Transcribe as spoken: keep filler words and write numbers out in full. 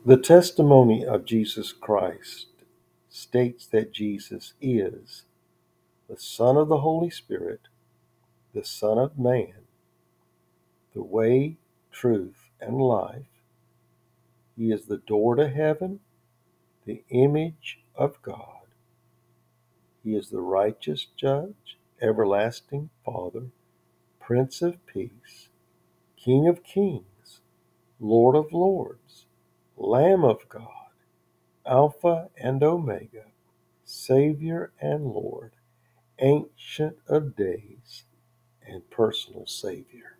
The testimony of Jesus Christ states that Jesus is the Son of the Holy Spirit, the Son of Man, the way, truth, and life. He is the door to heaven, the image of God. He is the righteous judge, everlasting Father, Prince of Peace, King of Kings, Lord of Lords, Lamb of God, Alpha and Omega, Savior and Lord, Ancient of Days, and personal Savior.